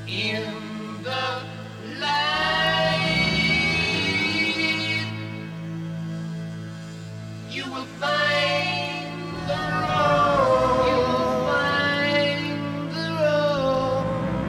in the light. You will find the road. You will find the road.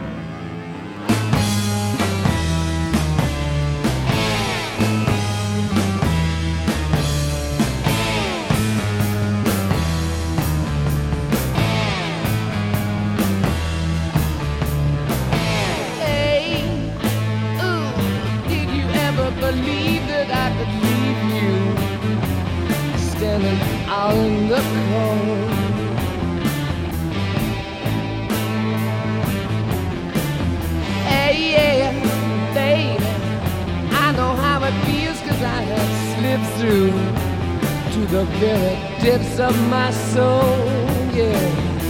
Hey, ooh, did you ever believe that I could leave you standing out in the cold? Hey, yeah, baby, I know how it feels 'cause I have slipped through to the very depths of my soul, yeah.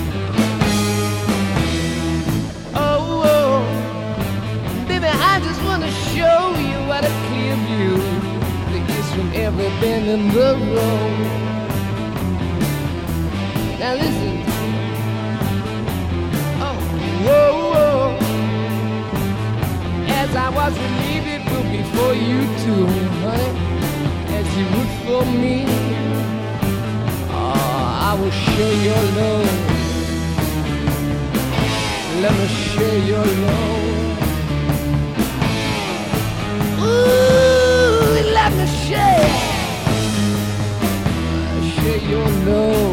Oh, oh, baby, I just wanna show you what a clear view there is from every bend in the road. Now listen. Oh, whoa, whoa. As I was relieved it would be for you too, honey, as you would for me. Oh, I will share your love. Let me share your love. Ooh, let me share your love.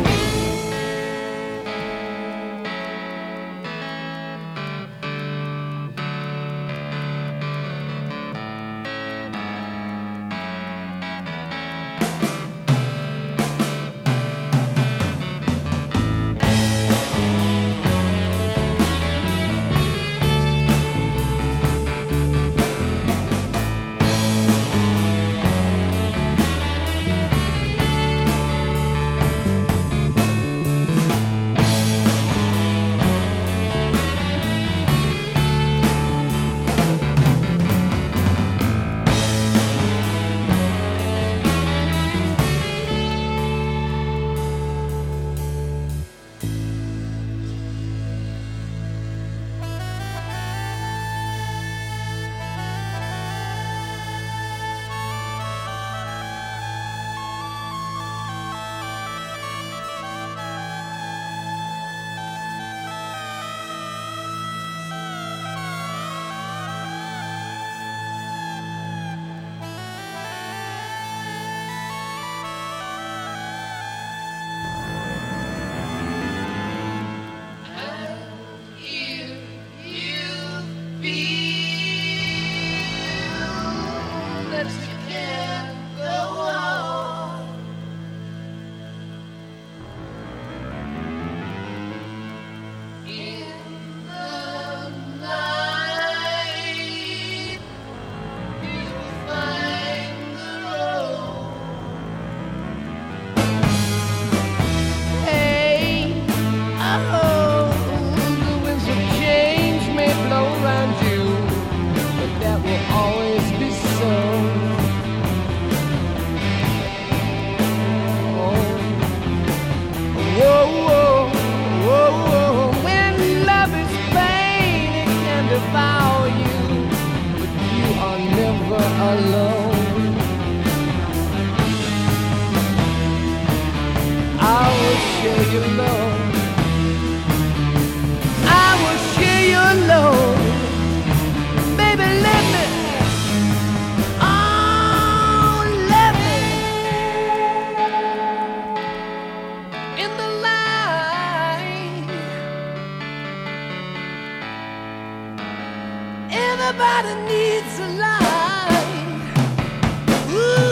Alone, I will share your love. I will share your love. Baby, let me. Oh, let me. In the light. Everybody needs a light. Ooh.